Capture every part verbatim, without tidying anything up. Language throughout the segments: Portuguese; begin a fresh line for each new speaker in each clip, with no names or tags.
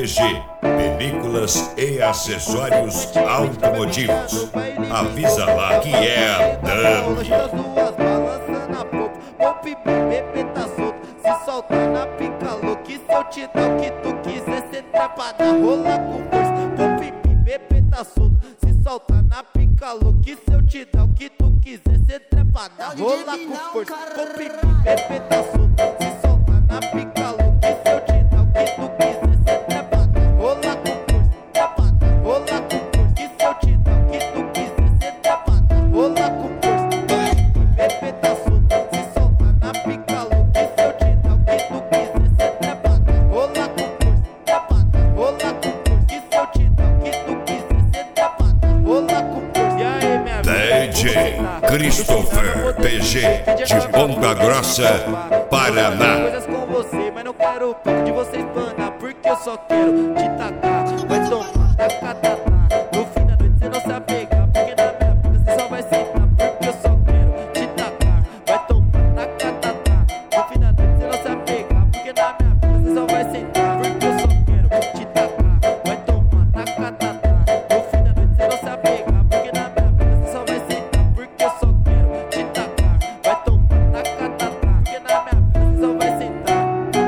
G, películas e acessórios automotivos. Avisa lá que é a Dami.
Se soltar na pica louca, se eu te dar o que tu quiser, cê trepada, rola com força. Pô, pipi, bebê tá solto. Se soltar na pica louca, se eu te dar o que tu quiser, cê trepada, rola com força. Pô, pipi, bebê tá solto. Se soltar na pica louca, se eu te dar o que tu quiser, cê trepada, rola com força. Trepada, rola com força. Que se eu te dar o que tu quiser, cê trepada, rola com força. Bebê tá solto. Se soltar na pica louca, se eu te dar o que tu quiser, cê trepada, rola com força. Trepada, rola com força. Que se eu te dar o que tu quiser, cê trepada, rola com força. E aí, minha
D J Christopher P G de Ponta Grossa, Paraná.
Coisas com você, mas não quero papo de você espanar, porque eu só quero te tacar. Vai tomar, taca, taca. No fim da noite cê não se apegar, porque na minha vida cê só vai sentar, porque eu só quero te tacar. Vai tomar, taca, taca. No fim da noite cê não se apegar, porque na minha vida cê só vai sentar, porque eu só quero te tacar. Vai tomar, taca, taca. No fim da noite cê não se apegar, porque na minha vida cê só vai sentar, porque eu só quero te tacar. Vai tomar, taca, taca. Porque na minha vida cê só vai sentar.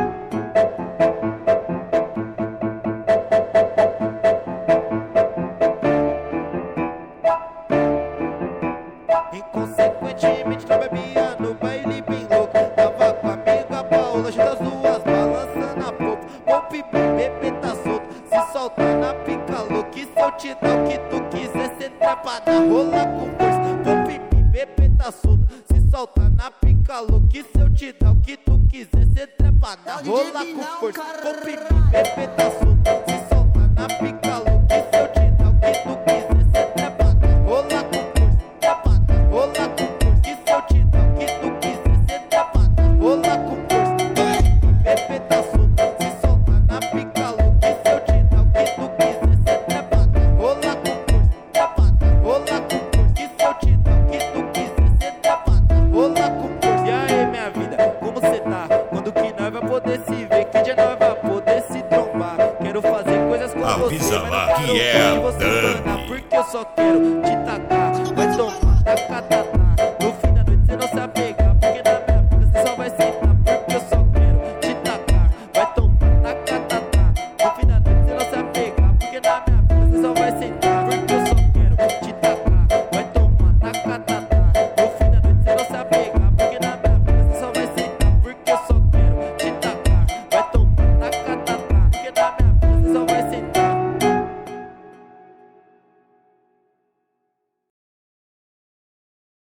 Inconsequentemente não bebia no baile bem louco. Tava com a amiga Paola, junto as duas balançando a popa. Bom pipi, bebê tá solto. Se soltar na pica louca, se eu te dar o que tu quiser, cê trepada, rola com força. Bom pipi, bebê tá solto. Se soltar na pica louca, se eu te dar o que tu quiser, cê trepada, rola com força. Bom pipi, bebê tá solto. Se soltar na pica louca, se eu te dar o que tu quiser, cê trepada, rola com força. Trepada, rola com força. Que se eu te dar o que tu quiser, cê trepada, rola com força. Bebê tá solto. Se soltar na pica louca, se eu te dar o que tu quiser, cê trepada, rola com força. Trepada, rola com força. Que se eu te dar o que tu quiser, cê trepada, rola com força. E aí, minha vida, como cê tá? Quando que nós vai poder se ver? Que dia nós vai poder se trombar? Quero fazer coisas com
Avisa
você,
lá
mas não
que
quero
é a
que você
Dami.
espanar, porque eu só quero